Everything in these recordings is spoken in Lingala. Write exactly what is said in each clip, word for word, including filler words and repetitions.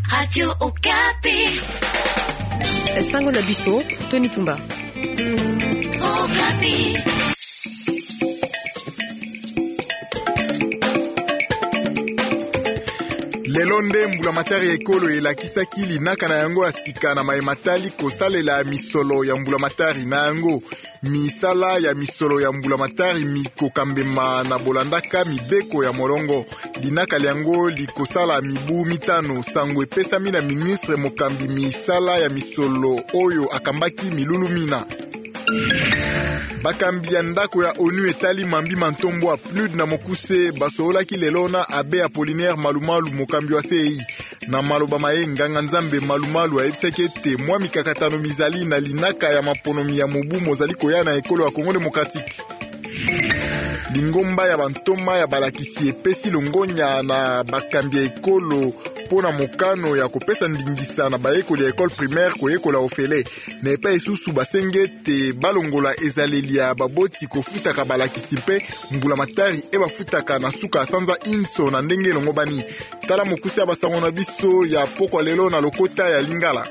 Radio Okapi. Esango na biso, Tony Tumba. Okapi. Lelo nde mbulamatari ya ekolo elakisaki linaka na yango ya sika na maematali kosalela misolo ya mbulamatari na yango. Misala ya misolo ya mbulamatari mikokambema na bolandaka mibeko ya molongo. Linaka liango likosala mibu mitano sango epesami na ministre mokambi misala ya misolo oyo akambaki milulumina. Bakambi ya ndako ya ONU etali mambi mantombo a P N U D na mokuse basoolaki lelo na Abe Apollinaire Malumalu mokambi wa C E I. Na maloba maye nganga nzambe Malumalu ayebisaki ete mwa mikakatano mizali na linaka ya maponomi ya mobu mozali koya na ekolo ya Kongo Demokratike. Lingomba ya bantoma ya balakisi epesi longonya na bakambi ya ekolo pona mokano ya kopesa ndingisa na baekoli ya ekole primaire koyekola ofele na epa esusu basenge te balongola ezaleli ya baboti kofutaka balakisi mpe mbulamatari e bafutaka na suka sanza inso na ndenge elongo bani. Tala mokusi ya basango na biso ya pokwa lelo na lokota ya Lingala.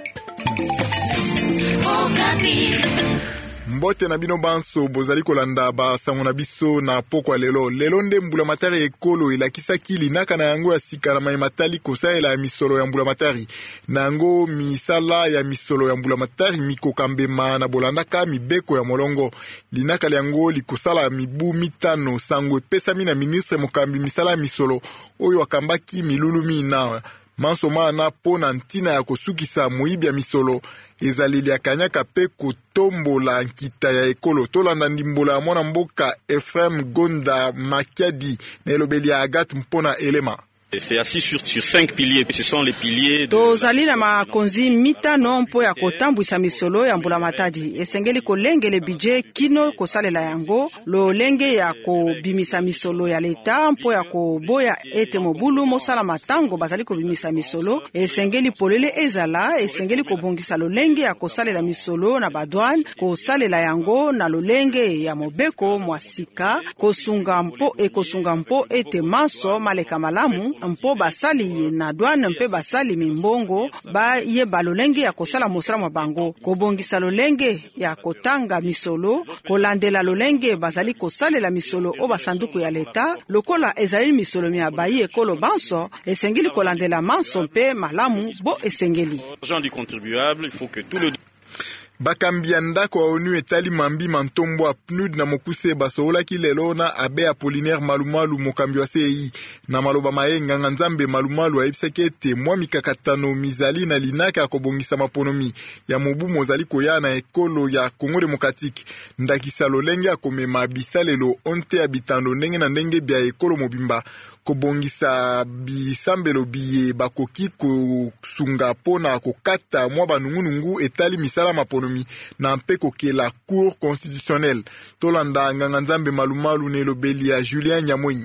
Mbote na bino banso bozali kolanda basango na biso na pokwa lelo. Lelo nde mbulamatari ekolo elakisaki linaka na yango ya sika na maematali kosaela ya misolo ya mbulamatari. Na yango misala ya misolo ya mbulamatari mikokambema na bolandaka mibeko ya molongo. Linaka yango likosala mibu mitano sango epesami na ministre mokambi misala ya misolo oyo akambaki milulumi na mansoma na pona ntina ya kosukisa moyibi ya misolo. Ezaleli ya kanyaka pe kotombola nkita ya ekolo. Tolanda ndimbola ya mwana mboka Ephraim Gonda Makiadi na elobeli ya Agathe mpona elema. C'est assis sur, sur cinq piliers. Ce sont les piliers de... Tozali na makonzi mitano mpo ya kotambwisa misolo ya mbulamatadi. Esengeli kolengele budget kino kosalela yango. Lolenge ya kobimisa misolo ya leta mpo ya koboya ete mobulu mosala matango bazali kobimisa misolo. Esengeli polele ezala. Esengeli kobongisa lolenge ya kosalela misolo na badouane. Kosalela yango na lolenge ya mobeko mwasika. Kosunga mpo e kosunga mpo ete maso maleka malamu. Mpo basali na douane mpe basali mimbongo ba ye balolenge ya kosala mosala mwa bango. Kobongisa lolenge ya kotanga misolo, kolandela lolenge bazali kosalela misolo o basanduku ya leta, lokola ezali misolo mia bayi ekolo banso, esengeli kolandela manso mpe malamu bo esengeli. L'argent du contribuable, il faut que tout le Bakambi ya ndako wa ONU etali mambi mantombo a P N U D na mokuse basoolaki lelo na Abe Apollinaire Malumalu mokambi wa C E I. Na maloba maye nganga nzambe Malumalu ayebisaki ete mwa mikakatano mizali na linaka ya kobongisa maponomi ya mobu mozali koya na ekolo ya Kongo Demokratike. Ndakisa lolenge ya komema bisalelo onte ya bitando ndenge na ndenge bya ekolo mobimba. Kobongisa bisambelo biye bakoki kosunga pona kokata mwa banungunungu etali misala maponomi na mpe kokela cour constitutionnelle. Tolanda nganga nzambe Malumalu na elobeli ya Julien Nyamwenyi.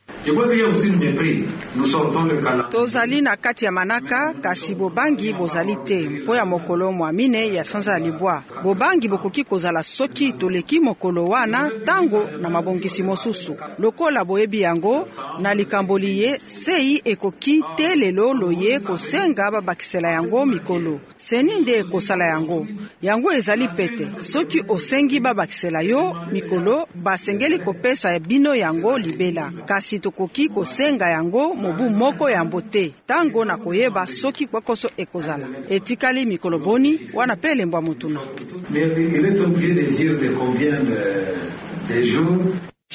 Tozali na kati ya manaka kasi bobangi bozali te mpo ya mokolo mwamine ya sanza ya libwa. Bobangi bokoki kozala soki toleki mokolo wana tango na mabongisi mosusu. Lokola boyebi yango na likamboli ye sei ekoki te lelo loye kosenga babakisela yango mikolo. Seni nde kosala yango. Yango ezali pete. Soki osengi babakisela yo mikolo basengeli kopesa bino yango libela. Kasi koki kosenga yango mobu moko ya mbote tango na koyeba soki kwakoso ekozala etikali mikolo boni wana pe lembwa mutuna. Il est obligé de dire de combien de, de jours.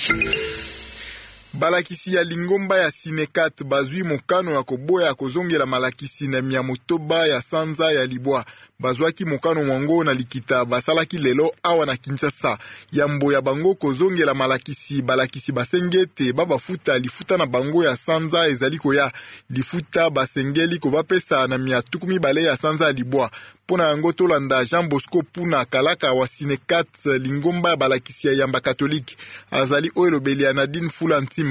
Balakisi ya lingomba ya Sinekat bazwi mokano ya koboya ya kozongela malakisi na miamotoba ya sanza ya libwa. Bazwaki mokano mwango na likita basalaki lelo awa na Kinshasa. Yambo ya bango kozongela malakisi balakisi basengete babafuta lifuta na bango ya sanza ezali koya. Lifuta basengeli ko bapesa na mia tukumi bale ya sanza ya libwa. Pona yango tolanda Jean Bosco Puna kalaka wa Sinekat lingomba ya balakisi ya yamba katolike. Azali oyo lobeli ya Nadine Fula Ntimba.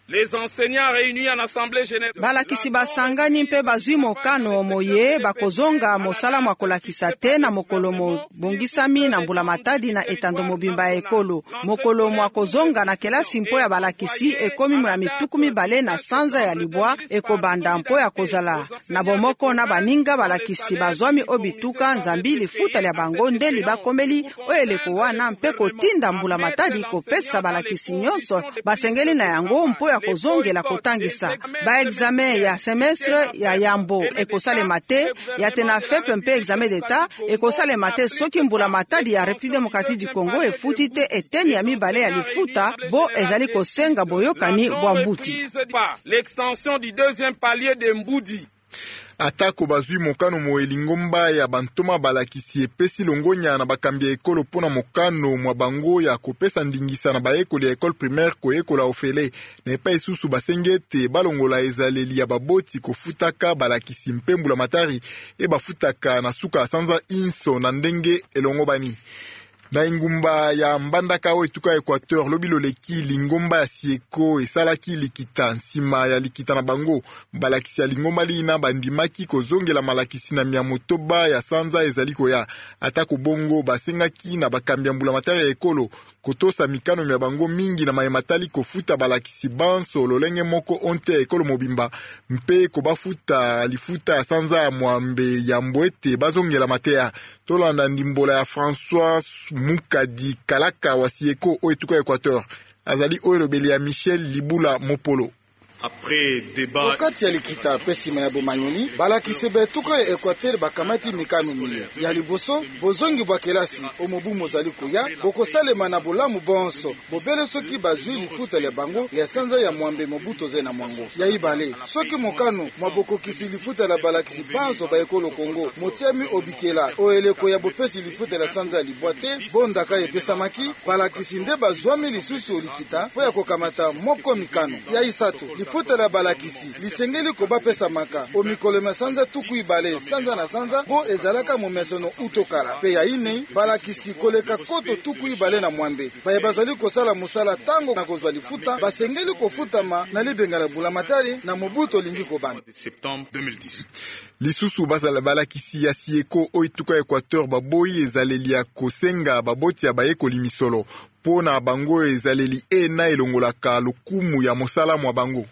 Les enseignants réunis en assemblée générale. Balakisi basangani mpe bazwi mokano moye bakozonga mosala mwa kolakisa te na mokolo mobongisami na mbula matadi na etando mobimba ya ekolo. Mokolo mwa kozonga na kelasi mpo ya balakisi ekomi mwa mituku mibale na sanza ya libwa ekobanda mpo ya kozala. Na bomoko na baninga balakisi bazwami obituka nzambi lifuta lya bango nde libakomeli oyeleko wana mpe kotinda mbula matadi kopesa balakisi nyonso basengeli na yango mpo ya kozongela kotangisa. Ba examen ya semestre ya yambo ekosalema te, ya tena fepe mpe examen d'etat ekosalema te soki mbula matadi ya République démocratique du Congo efuti te eteni ya mibale ya lifuta bo ezali kosenga boyokani bwa mbuti. L'extension du deuxième palier de Mbudi. Atako bazwi mokano moelingo mbaya bantoma balakisi epesi longonya na bakambi ya ekolo pona mokano mwa bango ya kopesa ndingisa na baekoli ya ekole primaire koyekola ofele na epa esusu basengete balongola ezaleli ya baboti kofutaka balakisi mpembula matari e bafutaka na suka sanza inso na ndenge elongo bani. Na ingumba ya mbandaka o etuka Equateur lobilo leki lingomba ya sieko esalaki likita nsima ya likita na bango balakisi ya lingomba lina bandimaki kozongela malakisi na miamotoba ya sanza ezaliko ya atako bongo basengaki na bakambi mbula matari ya ekolo kotosa mikano mya bango mingi na mayematali kofuta balakisi banso lolenge moko onte ya ekolo mobimba mpe kobafuta lifuta ya sanza ya mwambe ya mbwete bazongela matea tolanda ndimbola ya François Mukadi Kalaka wa sieko o etuka Equateur azali oyo lobeli ya Michel Libula Mopolo. Après débat wakati ya likita pesima ya bomanyoni balakisi betuka ya Equateur bakamati mikano mille ya liboso bozongi bwa kelasi omobumo zali kuya bokosalema na bolamu bonso bobele soki bazwi lifuta ya bango ya sanza ya mwambe mobuto ze na mwango ya ibale soki mokano mwabokokisi lifuta la balakisi banso ba ekolo Kongo motiami obikela oeleko ya bopesi lifuta la sanza ya libwate bondaka epesamaki balakisi nde bazwami lisusu likita po ya kokamata moko mikano ya isato lifuta la balakisi lisengeli koba pesa maka o mikolo masanza tuku ibale sanza na sanza bo ezalaka momesono utokara pe ya ine balakisi koleka koto tuku ibale na mwambe baye bazali kosala musala tango na kozwa lifuta basengeli kofutama na libengala bula matari na mobuto lingi kobanda septembre deux mille dix. Lisusu basala balakisi ya sieko o etuka Equateur baboyi ezaleli ya kosenga baboti ya bayekoli misolo pona bango ezaleli e na elongolaka lokumu ya mosala mwa bango.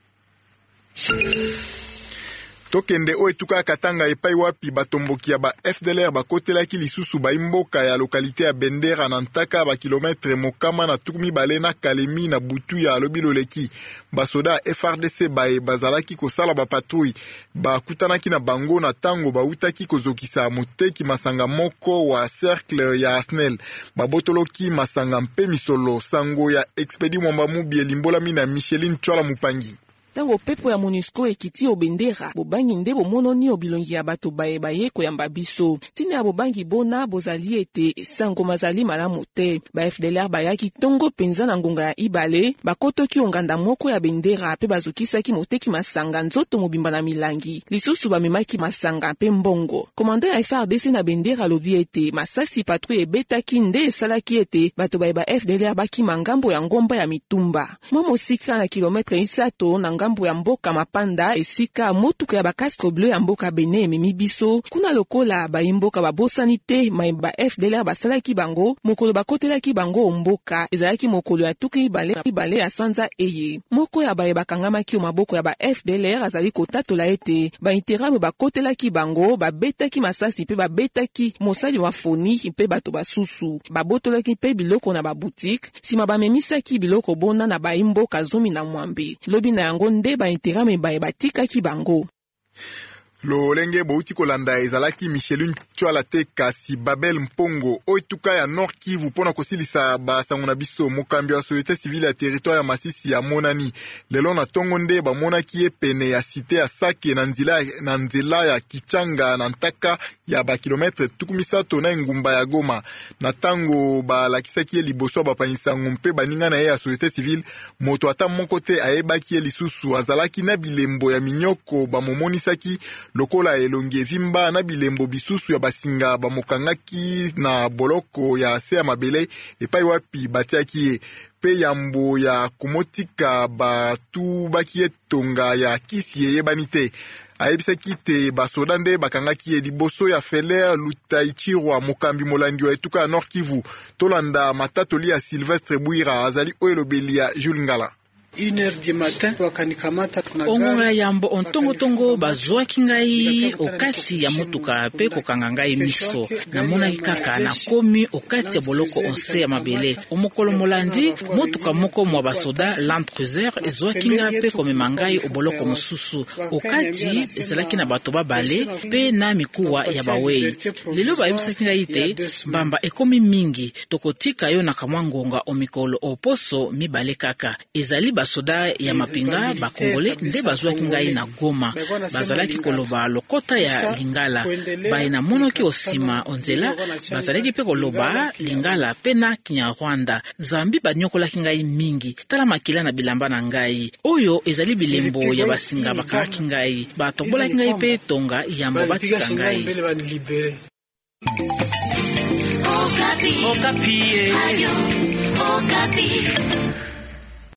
Tokende o etuka Katanga epai wapi batomboki ya ba F D L R bakotelaki lisusu baimboka ya lokalite ya Bendera na ntaka ba kilometre mokama na tukumi bale na Kalemi na butu ya lobilo leki basoda F R D C bae bazalaki kosala ba patrouille bakutanaki na bango na tango bautaki kozokisa moteki masanga moko wa cercle ya Asnel babotoloki masanga mpe misolo sango ya expedi mwamba mubi elimbola mina Micheline Chola Mupangi. Tango pepo ya MONUSCO ekiti o Bendera bobangi nde bomononi o bilongi ya bato baye baye koyamba biso tina ya bobangi bona bozali ete sango mazali malamu te ba F D L R bayaki tongo penza na ngonga ya ibale bakotoki onganda moko ya Bendera pe bazokisaki moteki masanga nzoto mobimba na milangi lisusu bamemaki masanga pe mbongo komando ya F R D C na Bendera lobi ete masasi patrouille ebetaki nde esalaki ete bato baye ba F D L R baki mangambo ya ngomba ya mitumba mwa mosika na kilometre isato na ngambo ya mboka mapanda esika motuka ya bakastre bleu ya mboka Bene ememi biso kuna lokola baimboka babosani te mayeba F D L R basalaki bango mokolo bakotelaki bango mboka ezalaki mokolo ya tuki ibale ibale ya sanza eye moko ya baye bakangamaki maboko ya ba F D L R azali kotatola ete bainterame bakotelaki bango babetaki masasi pe babetaki mosali wa foni pe bato basusu babotolaki pe biloko na baboutique sima bamemisaki biloko bona na baimboka zomi na mwambe lobi na yango nde ba interame baye batikaki bango. Lolenge bouti kolanda ezalaki Micheline Chola te kasi Babel Mpongo oituka ya Nord Kivu pona kosilisa basango na biso mokambi wa société civile ya territoire ya Masisi ya monani lelo na tongo nde bamonaki pene ya cité ya Sake na nzela na nzela ya Kichanga na ntaka ya ba kilometre tukumisato na ngumba ya Goma na tango balakisaki liboso bapanisa ngompe baninga na ye ya société civile moto ata moko te ayebaki lisusu azalaki na bilembo ya minyoko bamomonisaki lokola elongi evimba na bilembo bisusu ya basinga bamokangaki na boloko ya se ya mabele epai wapi batiaki ye. Pe yambo ya komotika batu baki etonga ya kisi eyebani te. Ayebisaki te basoda nde bakangaki ye liboso ya Feller Lutaichirwa mokambi molandi wa etuka ya Nord Kivu. Tolanda matatoli ya Sylvestre Bouira azali oyo elobeli ya Jules Ngala. Ongonga yambo ontongo-tongo bazwaki ngai okati ya mutuka pe kokanga ngai miso. Namonaki kaka nakomi okati ya boloko onse ya mabele. Omokolo molandi mutuka moko mwa basoda Land Cruiser ezwaki ngai pe komema ngai oboloko mosusu. Okati ezalaki na bato babale pe na mikuwa ya bawei. Lelo bayebisaki ngai te mbamba ekomi mingi tokotika yo na kamwa ngonga omikolo oposo mibale kaka. Ezali basoda ya mapinga bakongole nde bazwaki ngai na Goma. Bazalaki koloba lokota ya Lingala. Baina monoki osima onzela bazalaki pe koloba Lingala pe na Kinyarwanda. Zambi banyokolaki ngai mingi. Tala makila na bilamba na ngai. Oyo ezali bilembo ya basinga bakaki ngai. Batobolaki ngai pe tonga yambo batika ngai. Okapi. Okapi. Radio Okapi.